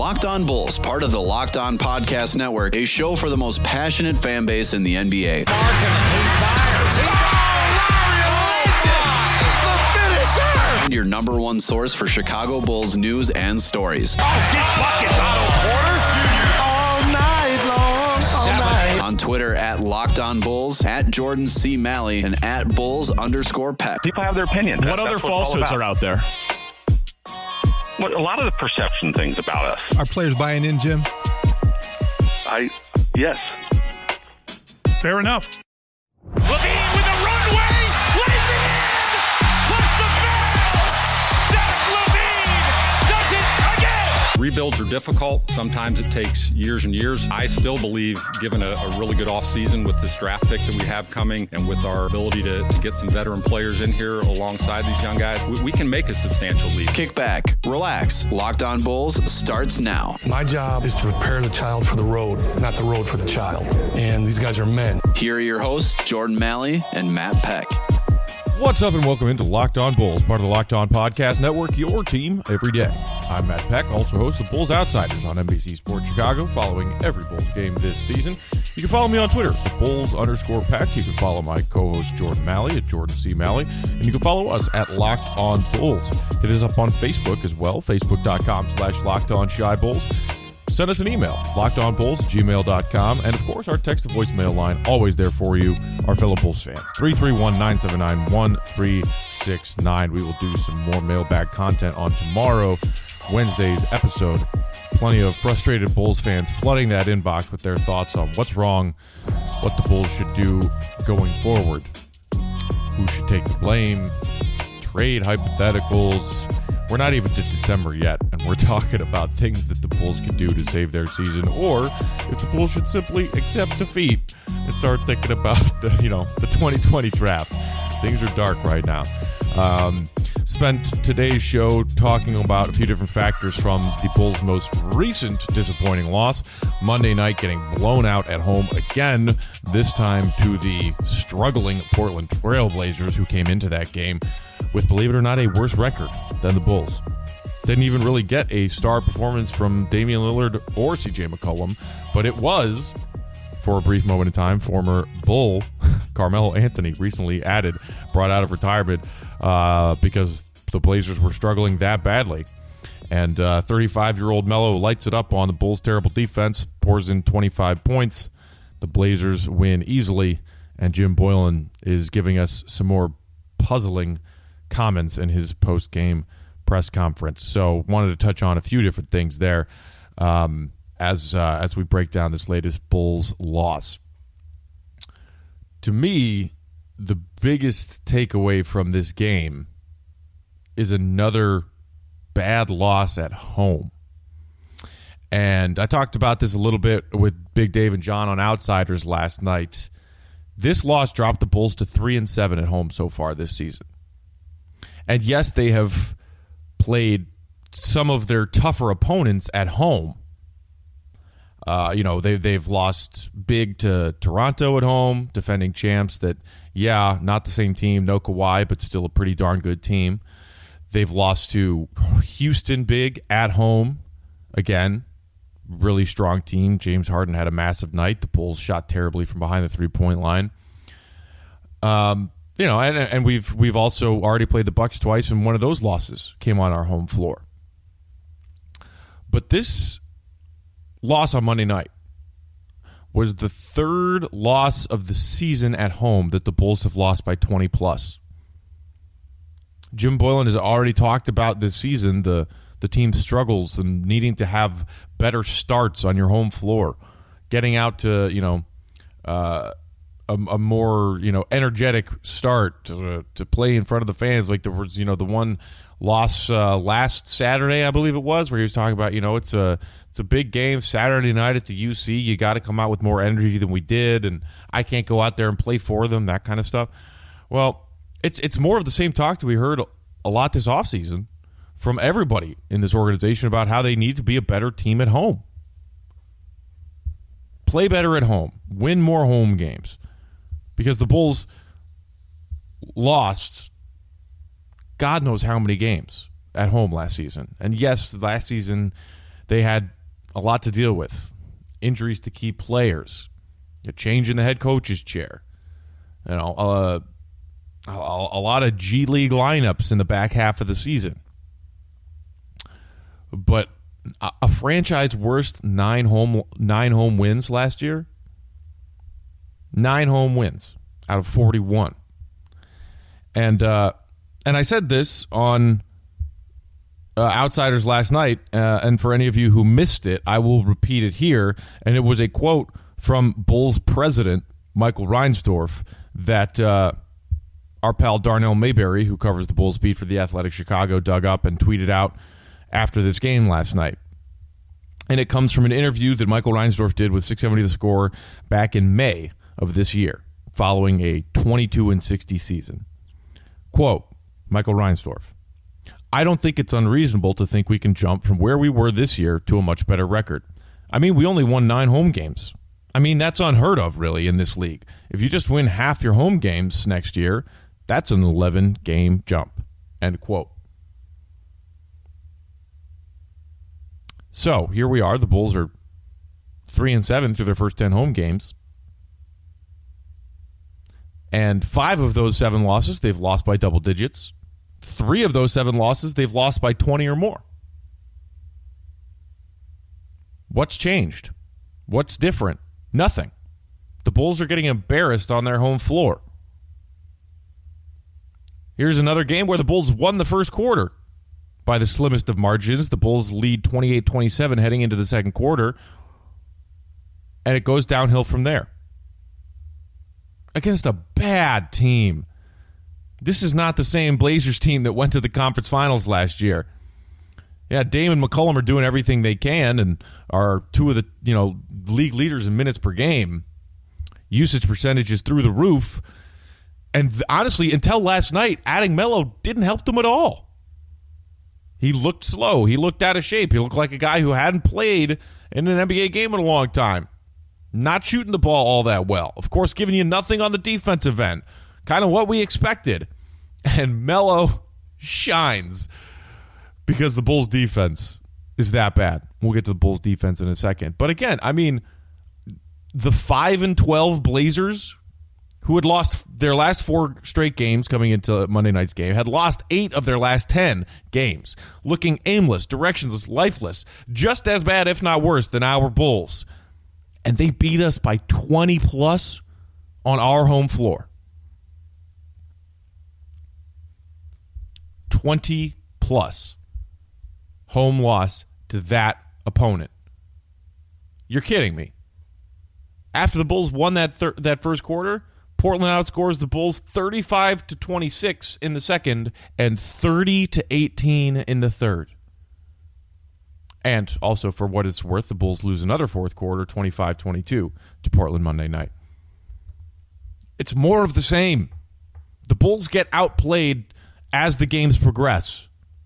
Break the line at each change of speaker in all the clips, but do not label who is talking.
Locked On Bulls, part of the Locked On Podcast Network, a show for the most passionate fan base in the NBA.
He fires. The finisher!
And your number one source for Chicago Bulls news and stories.
Oh, get buckets, Otto Porter. All night long. All night.
On Twitter at Locked On Bulls, at Jordan C. Malley, and at Bulls_Peck.
People have their opinions.
What other falsehoods are out there?
A lot of the perception things about us.
Are players buying in, Jim?
Yes.
Fair enough.
Levine with a runway. Lays it in. Plus the foul. Zach Levine does it again.
Rebuilds are difficult. Sometimes it takes years and years. I still believe, given a really good offseason with this draft pick that we have coming and with our ability to get some veteran players in here alongside these young guys, we can make a substantial leap.
Kick back, relax. Locked On Bulls starts now.
My job is to prepare the child for the road, not the road for the child. And these guys are men.
Here are your hosts, Jordan Malley and Matt Peck.
What's up and welcome into Locked On Bulls, part of the Locked On Podcast Network, your team every day. I'm Matt Peck, also host of Bulls Outsiders on NBC Sports Chicago, following every Bulls game this season. You can follow me on Twitter at Bulls_Peck. You can follow my co-host Jordan Malley at Jordan C. Malley. And you can follow us at Locked On Bulls. Hit us up on Facebook as well, facebook.com/LockedOnShyBulls. Send us an email, lockedonbulls@gmail.com. And, of course, our text-to-voicemail line, always there for you, our fellow Bulls fans. 331-979-1369. We will do some more mailbag content on tomorrow, Wednesday's episode. Plenty of frustrated Bulls fans flooding that inbox with their thoughts on what's wrong, what the Bulls should do going forward. Who should take the blame, trade hypotheticals. We're not even to December yet, and we're talking about things that the Bulls could do to save their season, or if the Bulls should simply accept defeat and start thinking about the 2020 draft. Things are dark right now. Spent today's show talking about a few different factors from the Bulls' most recent disappointing loss. Monday night getting blown out at home again, this time to the struggling Portland Trail Blazers, who came into that game with, believe it or not, a worse record than the Bulls. Didn't even really get a star performance from Damian Lillard or CJ McCollum, but it was, for a brief moment in time, former Bull Carmelo Anthony, recently brought out of retirement because the Blazers were struggling that badly. And 35-year-old Melo lights it up on the Bulls' terrible defense, pours in 25 points. The Blazers win easily, and Jim Boylen is giving us some more puzzling comments in his post-game press conference. So wanted to touch on a few different things there as we break down this latest Bulls loss. To me, the biggest takeaway from this game is another bad loss at home. And I talked about this a little bit with Big Dave and John on Outsiders last night. This loss dropped the Bulls to 3-7 at home so far this season. And yes, they have played some of their tougher opponents at home. They've lost big to Toronto at home, defending champs that, not the same team, no Kawhi, but still a pretty darn good team. They've lost to Houston big at home. Again, really strong team. James Harden had a massive night. The Bulls shot terribly from behind the three-point line. And we've also already played the Bucks twice, and one of those losses came on our home floor. But this loss on Monday night was the third loss of the season at home that the Bulls have lost by 20-plus. Jim Boylen has already talked about this season, the team's struggles and needing to have better starts on your home floor, getting out to, a more, energetic start to play in front of the fans. Like there was, the one loss last Saturday, I believe it was, where he was talking about, it's a big game Saturday night at the UC. You got to come out with more energy than we did, and I can't go out there and play for them, that kind of stuff. Well, it's more of the same talk that we heard a lot this offseason from everybody in this organization about how they need to be a better team at home. Play better at home. Win more home games. Because the Bulls lost God knows how many games at home last season. And yes, last season They had a lot to deal with. Injuries to key players, a change in the head coach's chair, a lot of G League lineups in the back half of the season. But a franchise worst 9 home wins last year. 9 home wins out of 41. And I said this on Outsiders last night, and for any of you who missed it, I will repeat it here. And it was a quote from Bulls president Michael Reinsdorf that our pal Darnell Mayberry, who covers the Bulls beat for The Athletic Chicago, dug up and tweeted out after this game last night. And it comes from an interview that Michael Reinsdorf did with 670 The Score back in May of this year, following a 22-60 season. Quote, Michael Reinsdorf, I don't think it's unreasonable to think we can jump from where we were this year to a much better record. I mean, we only won 9 home games. I mean, that's unheard of, really, in this league. If you just win half your home games next year, that's an 11-game jump. End quote. So, here we are. The Bulls are 3-7 through their first 10 home games. And 5 of those 7 losses, they've lost by double digits. 3 of those 7 losses, they've lost by 20 or more. What's changed? What's different? Nothing. The Bulls are getting embarrassed on their home floor. Here's another game where the Bulls won the first quarter by the slimmest of margins. The Bulls lead 28-27 heading into the second quarter, and it goes downhill from there. Against a bad team. This is not the same Blazers team that went to the conference finals last year. Yeah, Dame and McCollum are doing everything they can and are 2 of the league leaders in minutes per game. Usage percentage is through the roof. And honestly, until last night, adding Melo didn't help them at all. He looked slow. He looked out of shape. He looked like a guy who hadn't played in an NBA game in a long time. Not shooting the ball all that well. Of course, giving you nothing on the defensive end. Kind of what we expected. And Melo shines because the Bulls' defense is that bad. We'll get to the Bulls' defense in a second. But again, I mean, the 5-12 Blazers, who had lost their last 4 straight games coming into Monday night's game, had lost 8 of their last 10 games, looking aimless, directionless, lifeless, just as bad, if not worse, than our Bulls. And they beat us by 20-plus on our home floor. 20-plus home loss to that opponent. You're kidding me. After the Bulls won that first quarter, Portland outscores the Bulls 35-26 in the second and 30-18 in the third. And also, for what it's worth, the Bulls lose another fourth quarter, 25-22 to Portland Monday night. It's more of the same. The Bulls get outplayed as the games progress.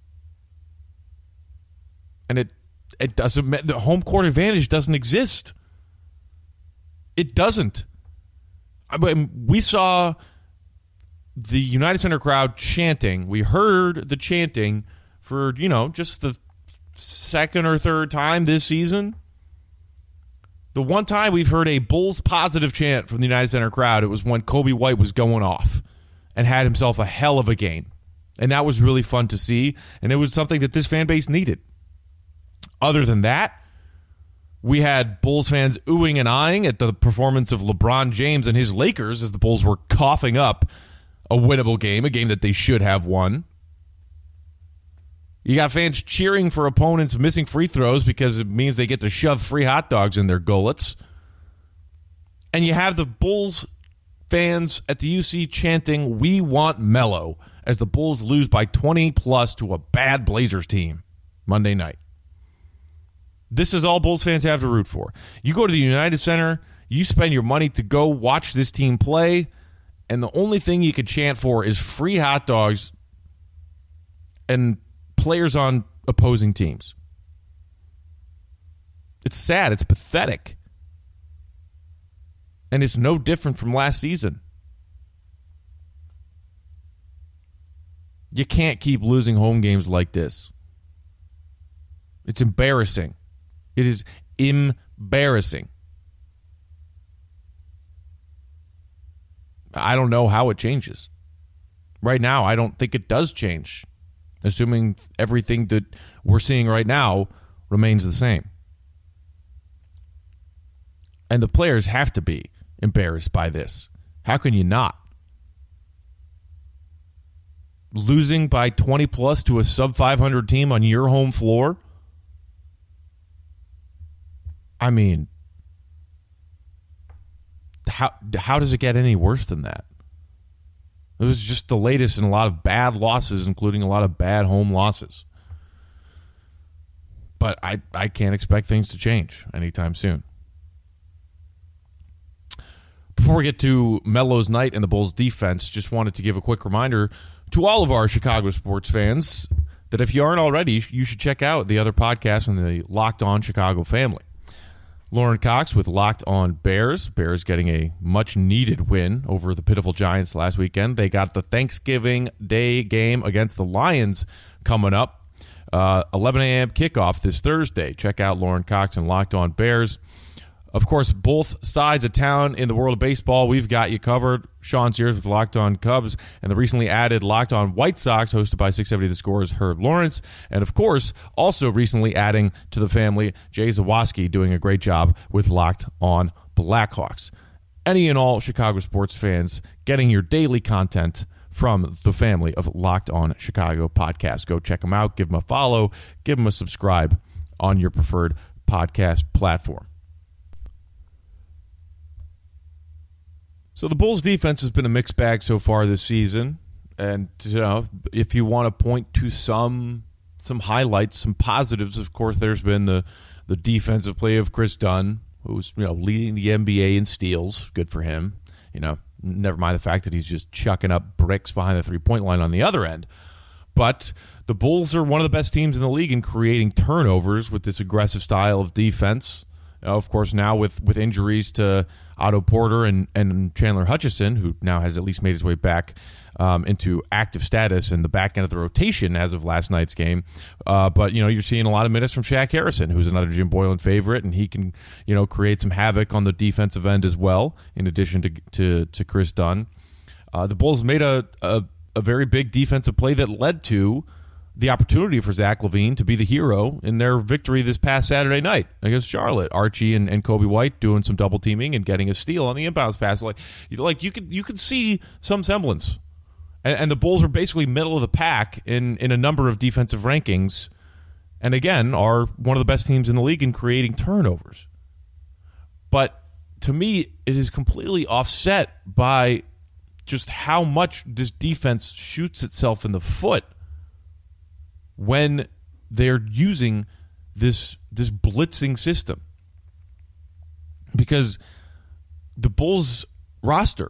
And it doesn't, the home court advantage doesn't exist. It doesn't. I mean, we saw the United Center crowd chanting. We heard the chanting for, just the second or third time this season. The one time we've heard a Bulls positive chant from the United Center crowd, it was when Kobe White was going off and had himself a hell of a game. And that was really fun to see, and it was something that this fan base needed. Other than that, we had Bulls fans oohing and eyeing at the performance of LeBron James and his Lakers as the Bulls were coughing up a winnable game, a game that they should have won. You got fans cheering for opponents missing free throws because it means they get to shove free hot dogs in their gullets. And you have the Bulls fans at the UC chanting, "We want Melo," as the Bulls lose by 20-plus to a bad Blazers team Monday night. This is all Bulls fans have to root for. You go to the United Center, you spend your money to go watch this team play, and the only thing you can chant for is free hot dogs and players on opposing teams. It's sad. It's pathetic. And it's no different from last season. You can't keep losing home games like this. It's embarrassing. It is embarrassing. I don't know how it changes. Right now, I don't think it does change, assuming everything that we're seeing right now remains the same. And the players have to be embarrassed by this. How can you not? Losing by 20-plus to a sub-500 team on your home floor? I mean, how does it get any worse than that? It was just the latest in a lot of bad losses, including a lot of bad home losses. But I can't expect things to change anytime soon. Before we get to Melo's night and the Bulls' defense, just wanted to give a quick reminder to all of our Chicago sports fans that if you aren't already, you should check out the other podcasts in the Locked On Chicago family. Lauren Cox with Locked On Bears. Bears getting a much-needed win over the pitiful Giants last weekend. They got the Thanksgiving Day game against the Lions coming up. 11 a.m. kickoff this Thursday. Check out Lauren Cox and Locked On Bears. Of course, both sides of town in the world of baseball, we've got you covered. Sean Sears with Locked On Cubs and the recently added Locked On White Sox, hosted by 670 The Score's Herb Lawrence. And, of course, also recently adding to the family, Jay Zawoski doing a great job with Locked On Blackhawks. Any and all Chicago sports fans getting your daily content from the family of Locked On Chicago podcasts. Go check them out. Give them a follow. Give them a subscribe on your preferred podcast platform. So the Bulls' defense has been a mixed bag so far this season, and if you want to point to some highlights, some positives, of course, there's been the defensive play of Chris Dunn, who's leading the NBA in steals. Good for him. Never mind the fact that he's just chucking up bricks behind the three-point line on the other end. But the Bulls are one of the best teams in the league in creating turnovers with this aggressive style of defense. Of course, now with injuries to Otto Porter and Chandler Hutchison, who now has at least made his way back into active status in the back end of the rotation as of last night's game. But, you're seeing a lot of minutes from Shaq Harrison, who's another Jim Boylan favorite, and he can, create some havoc on the defensive end as well, in addition to Chris Dunn. The Bulls made a very big defensive play that led to the opportunity for Zach LaVine to be the hero in their victory this past Saturday night against Charlotte. Archie and Kobe White doing some double teaming and getting a steal on the inbounds pass. Like you could see some semblance. And the Bulls are basically middle of the pack in a number of defensive rankings, and again are one of the best teams in the league in creating turnovers. But to me, it is completely offset by just how much this defense shoots itself in the foot when they're using this blitzing system. Because the Bulls roster,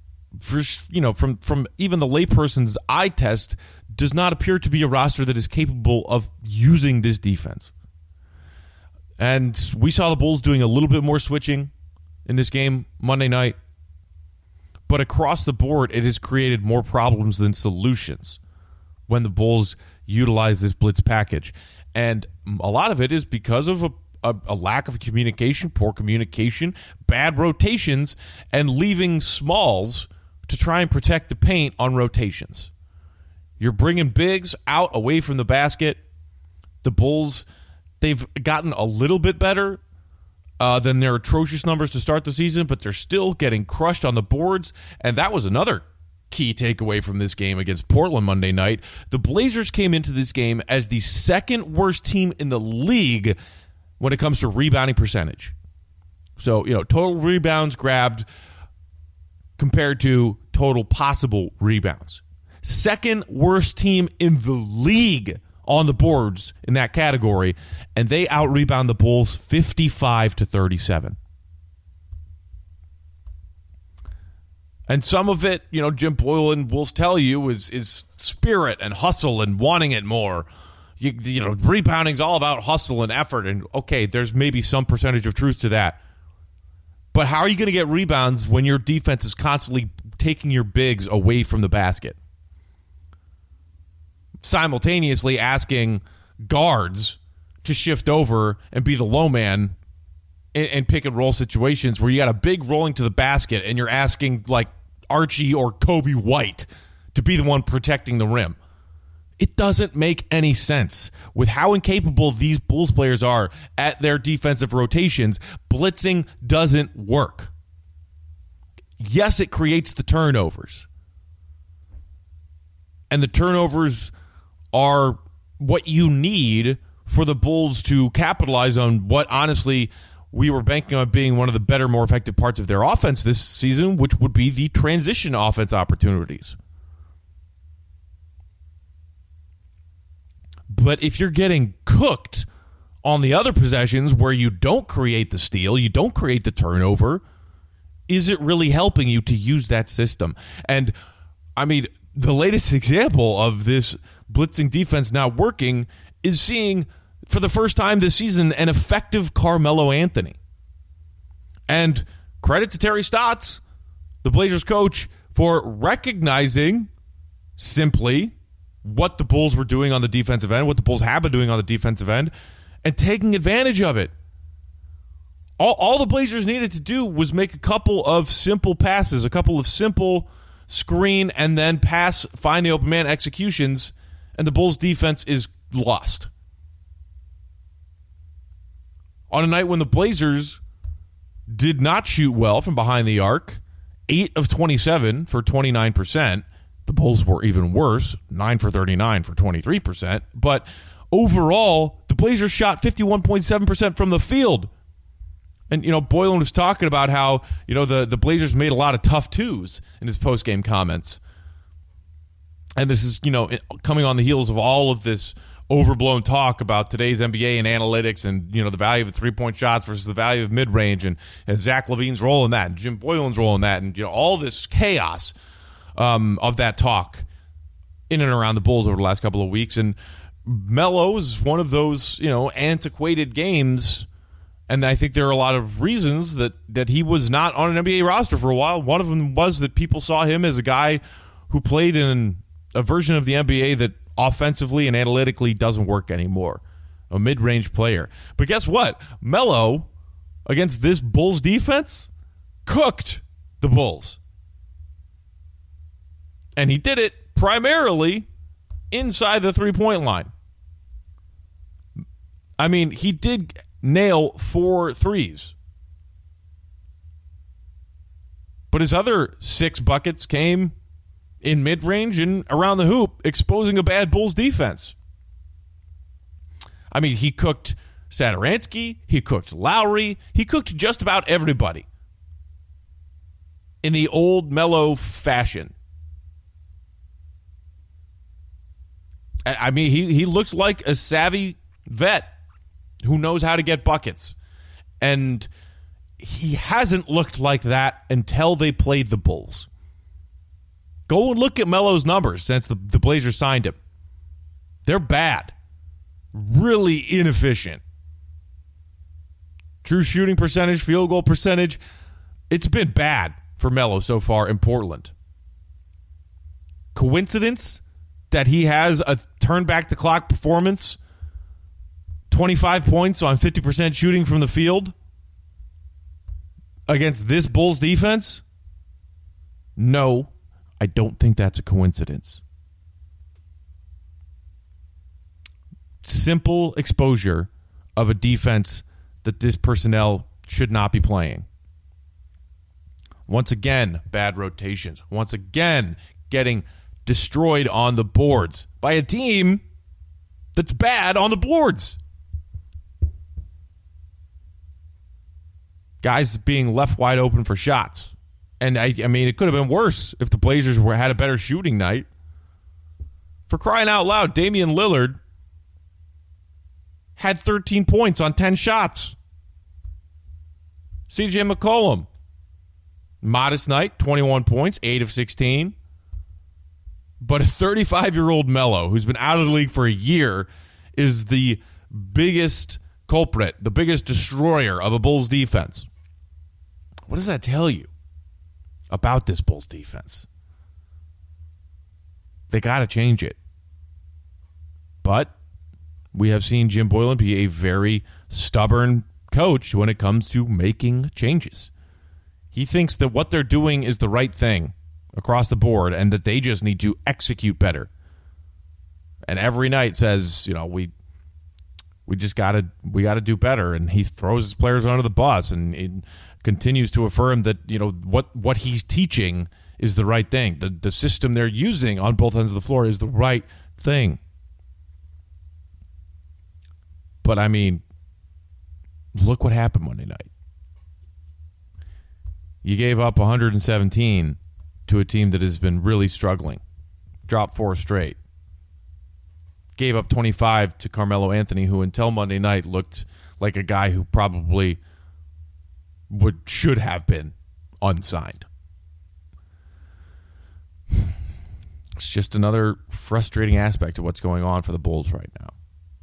from even the layperson's eye test, does not appear to be a roster that is capable of using this defense. And we saw the Bulls doing a little bit more switching in this game Monday night. But across the board, it has created more problems than solutions when the Bulls utilize this blitz package. And a lot of it is because of a lack of communication, poor communication, bad rotations, and leaving smalls to try and protect the paint on rotations. You're bringing bigs out away from the basket. The Bulls, they've gotten a little bit better than their atrocious numbers to start the season, but they're still getting crushed on the boards, and that was another key takeaway from this game against Portland Monday night. The Blazers came into this game as the second worst team in the league when it comes to rebounding percentage. So, total rebounds grabbed compared to total possible rebounds. Second worst team in the league on the boards in that category, and they out-rebound the Bulls 55-37. And some of it, Jim Boylan will tell you is spirit and hustle and wanting it more. Rebounding's all about hustle and effort, and okay, there's maybe some percentage of truth to that. But how are you going to get rebounds when your defense is constantly taking your bigs away from the basket? Simultaneously asking guards to shift over and be the low man in pick and roll situations where you got a big rolling to the basket and you're asking like Archie or Kobe White to be the one protecting the rim. It doesn't make any sense. With how incapable these Bulls players are at their defensive rotations, blitzing doesn't work. Yes, it creates the turnovers. And the turnovers are what you need for the Bulls to capitalize on what, honestly, we were banking on being one of the better, more effective parts of their offense this season, which would be the transition offense opportunities. But if you're getting cooked on the other possessions where you don't create the steal, you don't create the turnover, is it really helping you to use that system? And, I mean, the latest example of this blitzing defense not working is seeing, for the first time this season, an effective Carmelo Anthony. And credit to Terry Stotts, the Blazers coach, for recognizing simply what the Bulls were doing on the defensive end, what the Bulls have been doing on the defensive end, and taking advantage of it. All the Blazers needed to do was make a couple of simple passes, a couple of simple screen and then pass, find the open man executions, and the Bulls' defense is lost. On a night when the Blazers did not shoot well from behind the arc, 8 of 27 for 29%. The Bulls were even worse, 9 for 39 for 23%. But overall, the Blazers shot 51.7% from the field. And, Boylan was talking about how, the Blazers made a lot of tough twos in his post-game comments. And this is, coming on the heels of all of this overblown talk about today's NBA and analytics and, the value of the three-point shots versus the value of mid-range and Zach LaVine's role in that and Jim Boylan's role in that and, all this chaos of that talk in and around the Bulls over the last couple of weeks. And Melo is one of those, antiquated games. And I think there are a lot of reasons that he was not on an NBA roster for a while. One of them was that people saw him as a guy who played in a version of the NBA that offensively and analytically doesn't work anymore. A mid-range player. But guess what? Melo, against this Bulls defense, cooked the Bulls. And he did it primarily inside the three-point line. I mean, he did nail 4 threes. But his other 6 buckets came in mid-range and around the hoop, exposing a bad Bulls defense. I mean, he cooked Satoransky, he cooked Lowry, he cooked just about everybody in the old Melo fashion. I mean, he looks like a savvy vet who knows how to get buckets. And he hasn't looked like that until they played the Bulls. Go and look at Melo's numbers since the Blazers signed him. They're bad. Really inefficient. True shooting percentage, field goal percentage. It's been bad for Melo so far in Portland. Coincidence that he has a turn-back-the-clock performance, 25 points on 50% shooting from the field against this Bulls defense? No, I don't think that's a coincidence. Simple exposure of a defense that this personnel should not be playing. Once again, bad rotations. Once again, getting destroyed on the boards by a team that's bad on the boards. Guys being left wide open for shots. And I mean, it could have been worse if the Blazers had a better shooting night. For crying out loud, Damian Lillard had 13 points on 10 shots. CJ McCollum, modest night, 21 points, 8 of 16. But a 35-year-old Melo, who's been out of the league for a year, is the biggest culprit, the biggest destroyer of a Bulls defense. What does that tell you about this Bulls defense? They got to change it. But We have seen Jim Boylen be a very stubborn coach when it comes to making changes. He thinks that what they're doing is the right thing across the board and that they just need to execute better. And every night says, we got to do better, and he throws his players under the bus and continues to affirm that what he's teaching is the right thing. The system they're using on both ends of the floor is the right thing. But I mean, look what happened Monday night. You gave up 117 to a team that has been really struggling. Dropped 4 straight. Gave up 25 to Carmelo Anthony, who until Monday night looked like a guy who probably should have been unsigned. It's just another frustrating aspect of what's going on for the Bulls right now.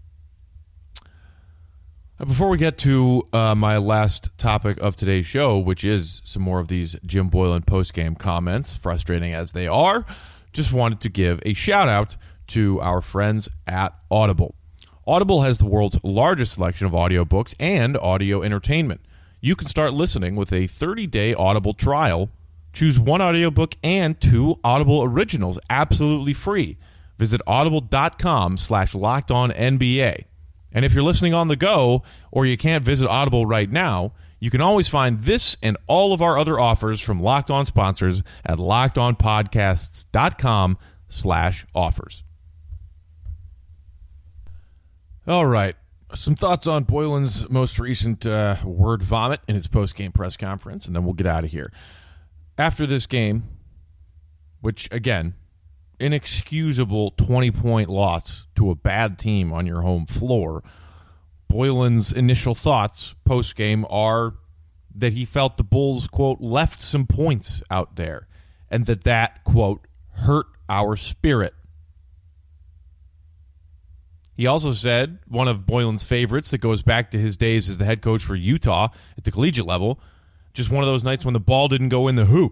Before we get to my last topic of today's show, which is some more of these Jim Boylen post-game comments, frustrating as they are, just wanted to give a shout-out to our friends at Audible. Audible has the world's largest selection of audiobooks and audio entertainment. You can start listening with a 30-day Audible trial. Choose 1 audiobook and 2 Audible originals absolutely free. Visit audible.com/LockedOnNBA. And if you're listening on the go or you can't visit Audible right now, you can always find this and all of our other offers from Locked On sponsors at LockedOnPodcasts.com/offers. All right. Some thoughts on Boylen's most recent word vomit in his post-game press conference, and then we'll get out of here. After this game, which, again, inexcusable 20-point loss to a bad team on your home floor, Boylen's initial thoughts post-game are that he felt the Bulls, quote, left some points out there, and that, quote, hurt our spirit. He also said, one of Boylen's favorites that goes back to his days as the head coach for Utah at the collegiate level, just one of those nights when the ball didn't go in the hoop.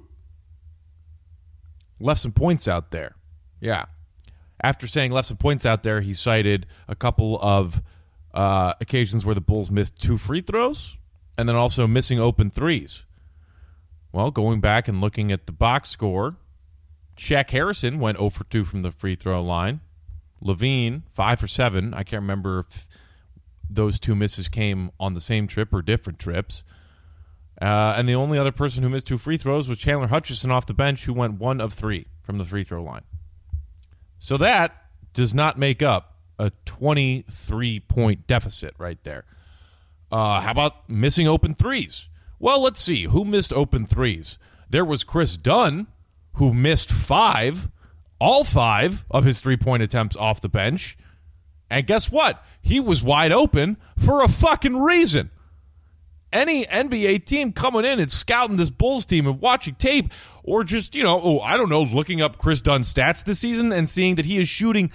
Left some points out there. Yeah. After saying left some points out there, he cited a couple of occasions where the Bulls missed 2 free throws and then also missing open threes. Well, going back and looking at the box score, Shaq Harrison went 0 for 2 from the free throw line. LaVine, 5 for 7. I can't remember if those 2 misses came on the same trip or different trips. And the only other person who missed 2 free throws was Chandler Hutchison off the bench, who went 1 of 3 from the free throw line. So that does not make up a 23-point deficit right there. How about missing open threes? Well, let's see. Who missed open threes? There was Chris Dunn, who missed 5, all 5 of his 3-point attempts off the bench. And guess what? He was wide open for a fucking reason. Any NBA team coming in and scouting this Bulls team and watching tape, or just, looking up Chris Dunn's stats this season and seeing that he is shooting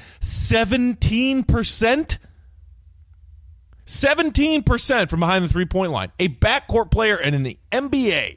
17%? 17% from behind the 3-point line. A backcourt player and in the NBA.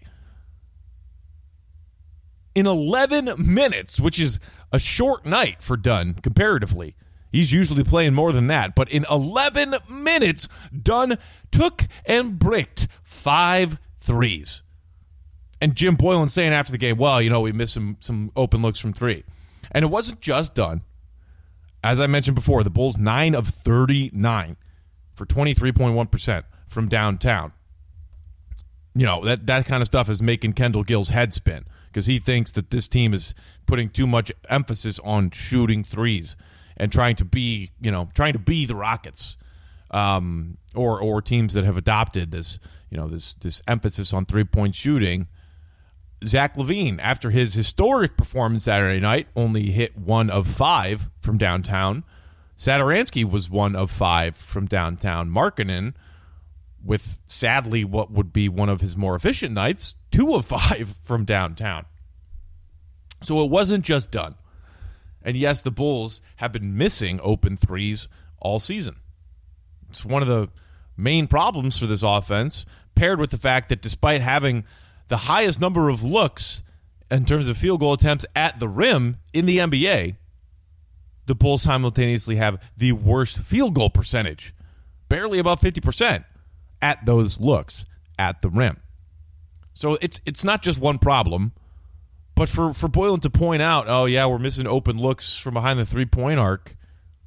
In 11 minutes, which is a short night for Dunn comparatively. He's usually playing more than that. But in 11 minutes, Dunn took and bricked 5 threes. And Jim Boylen saying after the game, well, we missed some open looks from 3. And it wasn't just Dunn. As I mentioned before, the Bulls 9 of 39 for 23.1% from downtown. That kind of stuff is making Kendall Gill's head spin because he thinks that this team is putting too much emphasis on shooting threes and trying to be the Rockets, or teams that have adopted this, this emphasis on 3-point shooting. Zach LaVine, after his historic performance Saturday night, only hit 1 of 5 from downtown. Satoransky was 1 of 5 from downtown. Markkanen, with sadly what would be one of his more efficient nights, 2 of 5 from downtown. So it wasn't just Dunn. And yes, the Bulls have been missing open threes all season. It's one of the main problems for this offense, paired with the fact that despite having the highest number of looks in terms of field goal attempts at the rim in the NBA, the Bulls simultaneously have the worst field goal percentage, barely above 50% at those looks at the rim. So it's not just one problem, but for Boylen to point out, oh yeah, we're missing open looks from behind the three-point arc.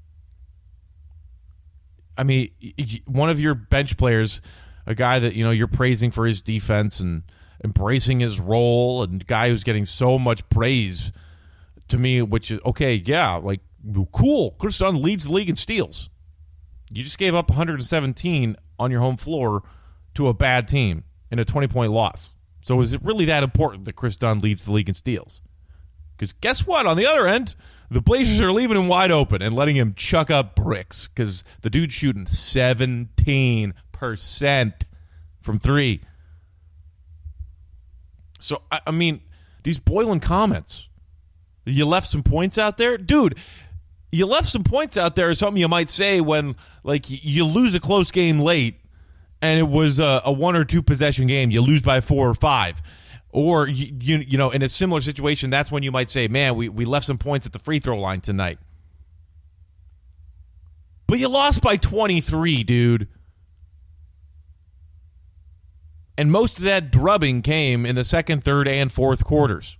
I mean, one of your bench players, a guy that you're praising for his defense and embracing his role, and a guy who's getting so much praise to me, which is okay, yeah, like cool. Chris Dunn leads the league in steals. You just gave up 117 on your home floor to a bad team in a 20-point loss. So is it really that important that Chris Dunn leads the league in steals? Because guess what? On the other end, the Blazers are leaving him wide open and letting him chuck up bricks because the dude's shooting 17% from three. So, I mean, these Boylen comments, you left some points out there? Dude, you left some points out there is something you might say when, like, you lose a close game late and it was a 1 or 2 possession game. You lose by 4 or 5. Or, you know, in a similar situation, that's when you might say, man, we left some points at the free throw line tonight. But you lost by 23, dude. And most of that drubbing came in the second, third, and fourth quarters.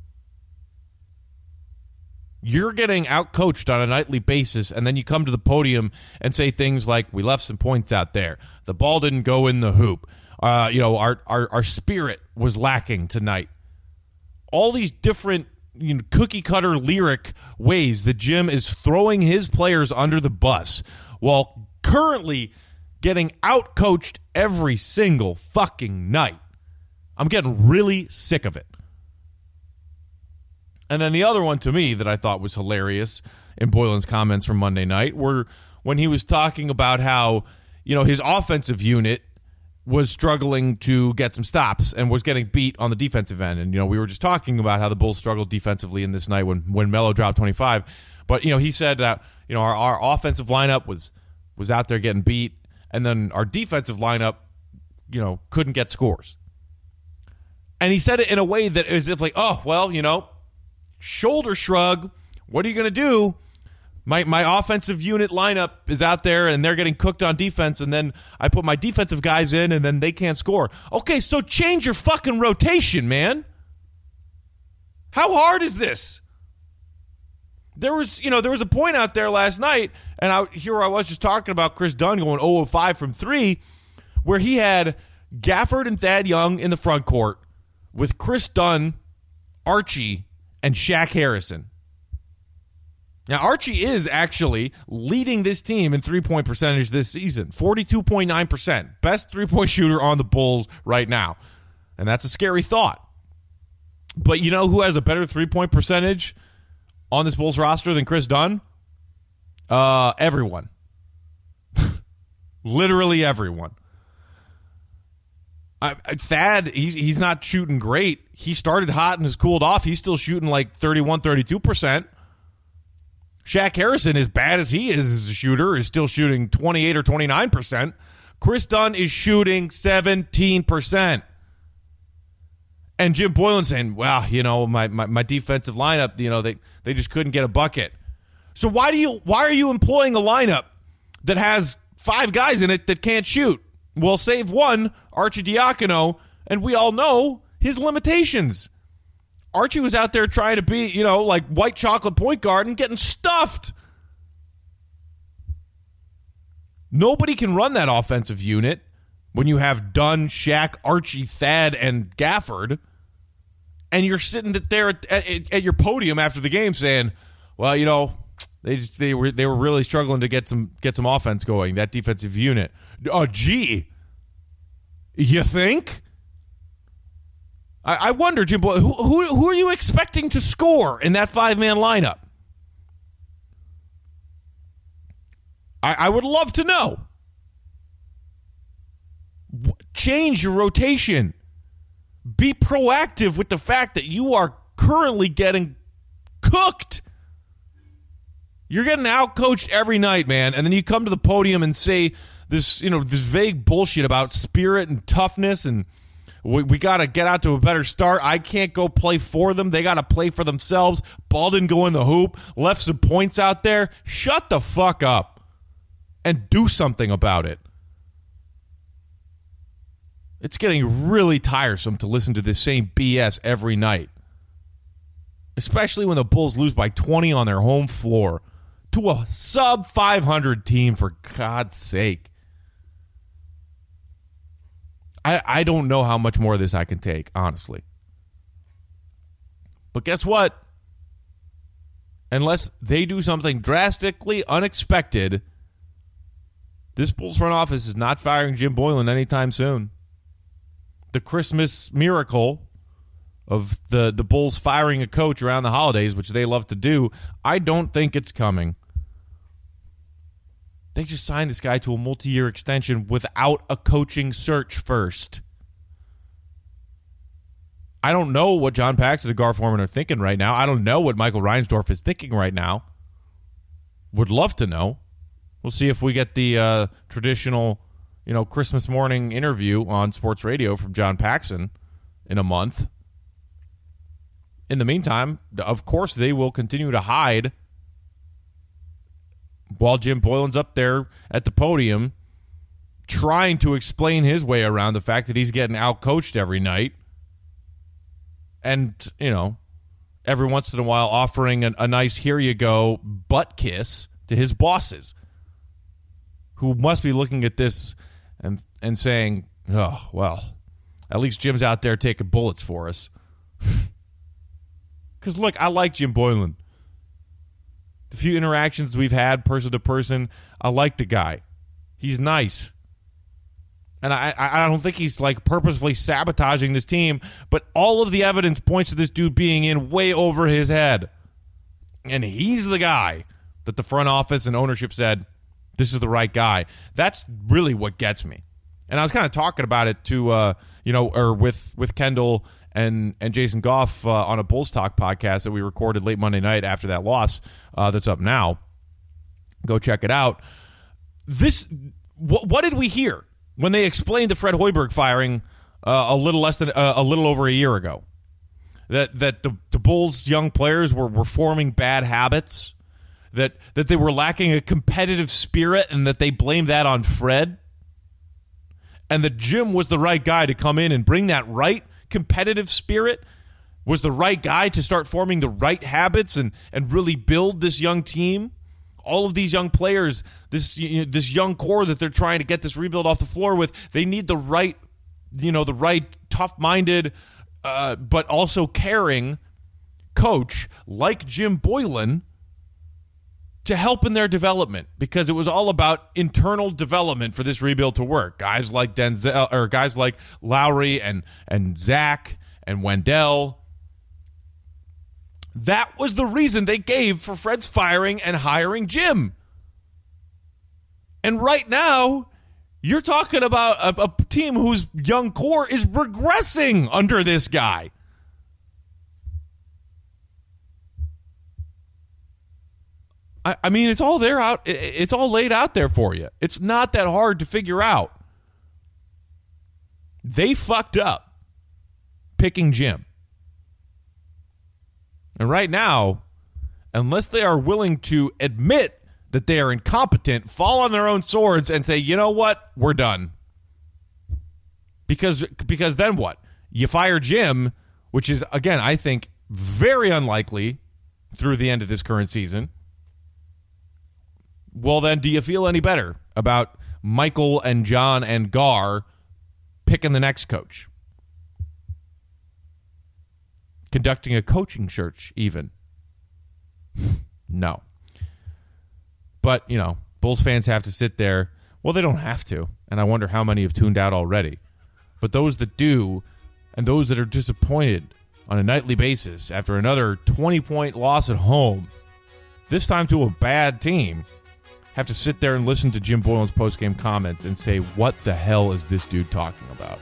You're getting outcoached on a nightly basis, and then you come to the podium and say things like, we left some points out there. The ball didn't go in the hoop. Our spirit was lacking tonight. All these different cookie-cutter lyric ways that Jim is throwing his players under the bus while currently getting outcoached every single fucking night. I'm getting really sick of it. And then the other one to me that I thought was hilarious in Boylen's comments from Monday night were when he was talking about how, his offensive unit was struggling to get some stops and was getting beat on the defensive end. And, we were just talking about how the Bulls struggled defensively in this night when Melo dropped 25. But, he said that, our offensive lineup was out there getting beat, and then our defensive lineup, couldn't get scores. And he said it in a way that as if like, oh, well, shoulder shrug. What are you going to do? My offensive unit lineup is out there, and they're getting cooked on defense, and then I put my defensive guys in, and then they can't score. Okay, so change your fucking rotation, man. How hard is this? There was a point out there last night, and I was just talking about Chris Dunn going 0 of 5 from 3, where he had Gafford and Thad Young in the front court with Chris Dunn, Archie, and Shaq Harrison. Now, Archie is actually leading this team in three-point percentage this season, 42.9%. Best three-point shooter on the Bulls right now. And that's a scary thought. But you know who has a better three-point percentage on this Bulls roster than Chris Dunn? Everyone. Literally everyone. Thad, he's not shooting great. He started hot and has cooled off. He's still shooting like 31, 32%. Shaq Harrison, as bad as he is as a shooter, is still shooting 28 or 29%. Chris Dunn is shooting 17%. And Jim Boylen saying, well, my defensive lineup, they just couldn't get a bucket. So why are you employing a lineup that has 5 guys in it that can't shoot? Well, save one, Archie Diacono, and we all know his limitations. Archie was out there trying to be, like white chocolate point guard and getting stuffed. Nobody can run that offensive unit when you have Dunn, Shaq, Archie, Thad, and Gafford, and you're sitting there at your podium after the game saying, well, they were really struggling to get some offense going, that defensive unit. Oh, gee. You think? I wonder, Jim Boylen, who are you expecting to score in that 5-man lineup? I would love to know. Change your rotation. Be proactive with the fact that you are currently getting cooked. You're getting outcoached every night, man, and then you come to the podium and say this, this vague bullshit about spirit and toughness and We got to get out to a better start. I can't go play for them. They got to play for themselves. Ball didn't go in the hoop. Left some points out there. Shut the fuck up and do something about it. It's getting really tiresome to listen to this same BS every night, especially when the Bulls lose by 20 on their home floor to a sub-500 team, for God's sake. I don't know how much more of this I can take, honestly. But guess what? Unless they do something drastically unexpected, this Bulls front office is not firing Jim Boylen anytime soon. The Christmas miracle of the Bulls firing a coach around the holidays, which they love to do, I don't think it's coming. They just signed this guy to a multi-year extension without a coaching search first. I don't know what John Paxson and Gar Forman are thinking right now. I don't know what Michael Reinsdorf is thinking right now. Would love to know. We'll see if we get the traditional, Christmas morning interview on sports radio from John Paxson in a month. In the meantime, of course, they will continue to hide while Jim Boylen's up there at the podium trying to explain his way around the fact that he's getting out-coached every night. And, every once in a while offering a nice here you go butt kiss to his bosses, who must be looking at this and saying, oh, well, at least Jim's out there taking bullets for us. Because, look, I like Jim Boylen. The few interactions we've had person to person, I like the guy. He's nice. And I don't think he's purposefully sabotaging this team, but all of the evidence points to this dude being in way over his head. And he's the guy that the front office and ownership said, this is the right guy. That's really what gets me. And I was kind of talking about it to, with Kendall and Jason Goff on a Bulls Talk podcast that we recorded late Monday night after that loss that's up now. Go check it out. What did we hear when they explained the Fred Hoiberg firing a little over a year ago? That the Bulls' young players were forming bad habits, that they were lacking a competitive spirit, and that they blamed that on Fred, and that Jim was the right guy to come in and bring that right competitive spirit, was the right guy to start forming the right habits and really build this young team. All of these young players, this young core that they're trying to get this rebuild off the floor with, they need the right tough-minded, but also caring coach like Jim Boylen to help in their development, because it was all about internal development for this rebuild to work. Guys like Denzel, or guys like Lowry and Zach and Wendell. That was the reason they gave for Fred's firing and hiring Jim. And right now, you're talking about a team whose young core is regressing under this guy. I mean, it's all there out. It's all laid out there for you. It's not that hard to figure out. They fucked up picking Jim. And right now, unless they are willing to admit that they are incompetent, fall on their own swords and say, you know what, we're done. Because then what? You fire Jim, which is, again, I think, very unlikely through the end of this current season. Well, then, do you feel any better about Michael and John and Gar picking the next coach? Conducting a coaching search, even. No. But, Bulls fans have to sit there. Well, they don't have to, and I wonder how many have tuned out already. But those that do, and those that are disappointed on a nightly basis after another 20-point loss at home, this time to a bad team, have to sit there and listen to Jim Boylen's postgame comments and say, what the hell is this dude talking about?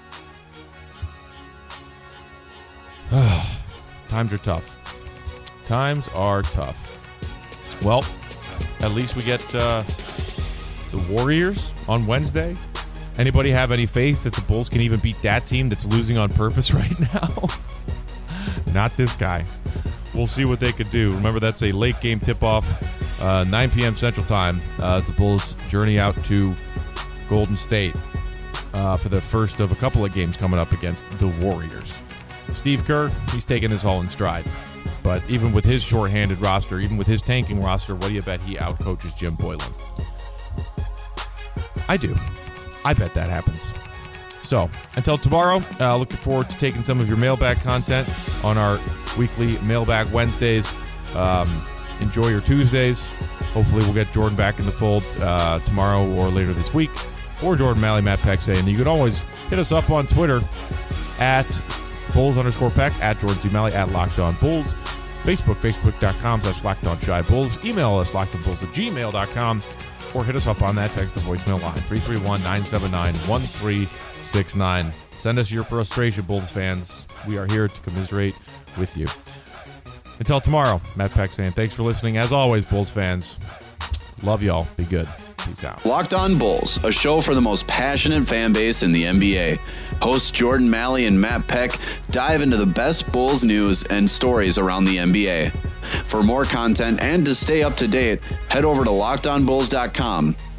Times are tough. Times are tough. Well, at least we get the Warriors on Wednesday. Anybody have any faith that the Bulls can even beat that team that's losing on purpose right now? Not this guy. We'll see what they could do. Remember, that's a late game tip-off, 9 p.m. Central Time, as the Bulls journey out to Golden State for the first of a couple of games coming up against the Warriors. Steve Kerr, he's taking this all in stride. But even with his shorthanded roster, even with his tanking roster, what do you bet he outcoaches Jim Boylan? I do. I bet that happens. So, until tomorrow, looking forward to taking some of your mailbag content on our weekly Mailbag Wednesdays. Enjoy your Tuesdays. Hopefully we'll get Jordan back in the fold tomorrow or later this week. Or Jordan Malley, Matt Peck saying you can always hit us up on Twitter at Bulls_Peck, at Jordan C. Malley, at Locked On Bulls. Facebook, facebook.com/LockedOnShyBulls. Email us, LockedOnBulls@gmail.com. Or hit us up on that text to voicemail line, 331-979-1369. Send us your frustration, Bulls fans. We are here to commiserate with you. Until tomorrow, Matt Peck saying thanks for listening. As always, Bulls fans, love y'all. Be good. Peace out.
Locked On Bulls, a show for the most passionate fan base in the NBA. Hosts Jordan Malley and Matt Peck dive into the best Bulls news and stories around the NBA. For more content and to stay up to date, head over to LockedOnBulls.com